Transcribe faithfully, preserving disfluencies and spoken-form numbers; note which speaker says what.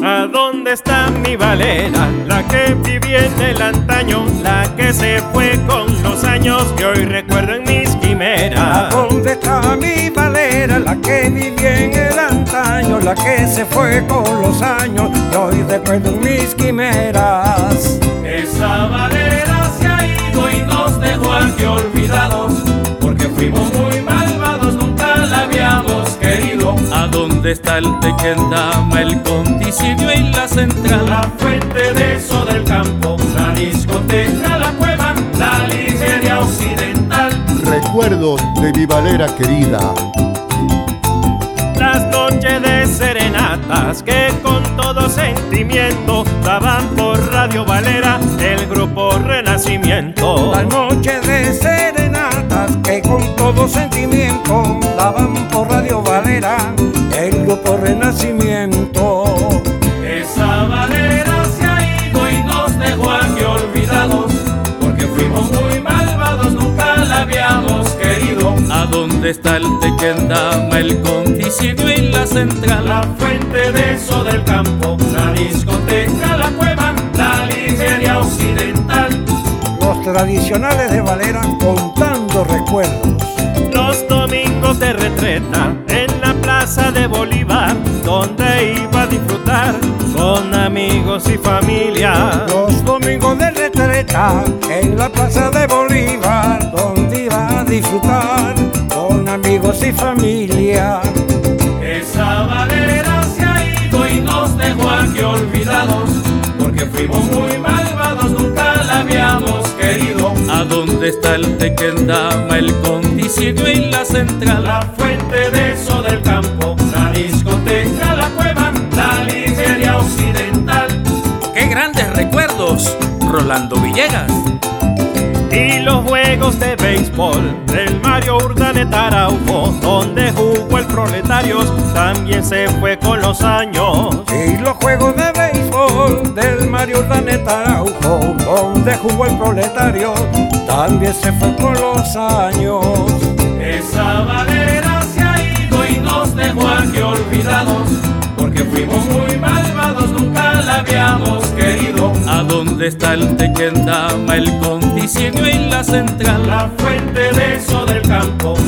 Speaker 1: ¿A dónde está mi Valera? La que viví en el antaño, la que se fue con los años y hoy recuerdo en mis quimeras.
Speaker 2: ¿A dónde está mi Valera? La que viví en el antaño, la que se fue con los años y hoy recuerdo en mis quimeras.
Speaker 3: Esa Valera se ha ido y nos dejó aquí olvidados, porque fuimos muy malvados, nunca la habíamos querido.
Speaker 4: ¿A dónde está el Tequendama, el Conticidio y la Central?
Speaker 3: La fuente de eso del campo, la discoteca, la cueva, la Ligeria Occidental.
Speaker 5: Recuerdos de mi Valera querida.
Speaker 1: Las noches de serenatas que con todo sentimiento daban por Radio Valera el grupo Renacimiento.
Speaker 2: Las noches de serenatas que con todo sentimiento daban por Radio Valera el grupo Renacimiento.
Speaker 3: Esa Valera se ha ido y nos dejó aquí olvidados, porque fuimos muy malvados, nunca la habíamos querido.
Speaker 4: ¿A dónde está el Tequendama, el Conticidio y la Central?
Speaker 3: La fuente de eso del campo, la discoteca, la cueva, la Ligeria Occidental.
Speaker 2: Los tradicionales de Valera contando recuerdos.
Speaker 1: Los domingos de retreta en la plaza de Bolívar, donde iba a disfrutar con amigos y familia.
Speaker 2: Los domingos de retreta en la plaza de Bolívar, donde iba a disfrutar con amigos y familia.
Speaker 3: Esa Valera se ha ido y nos dejó aquí olvidados, porque fuimos muy malvados, nunca la habíamos querido.
Speaker 4: ¿A dónde está el Tequendama, el Conticidio y la Central?
Speaker 3: La fuente de eso del campo, la discoteca, la cueva, la Ligeria Occidental.
Speaker 4: ¡Qué grandes recuerdos! Rolando Villegas.
Speaker 1: Y los juegos de béisbol del Mario Urdaneta Araujo, donde jugó el Proletarios, también se fue con los años.
Speaker 2: Y los juegos de béisbol del Mario Urdaneta Araujo, donde jugó el Proletario, también se fue con los años.
Speaker 3: Esa Valera se ha ido y nos dejó aquí olvidados, porque fuimos muy malvados, nunca la habíamos querido.
Speaker 4: ¿A dónde está el Tequendama, el Conticidio y la Central?
Speaker 3: La fuente de eso del campo,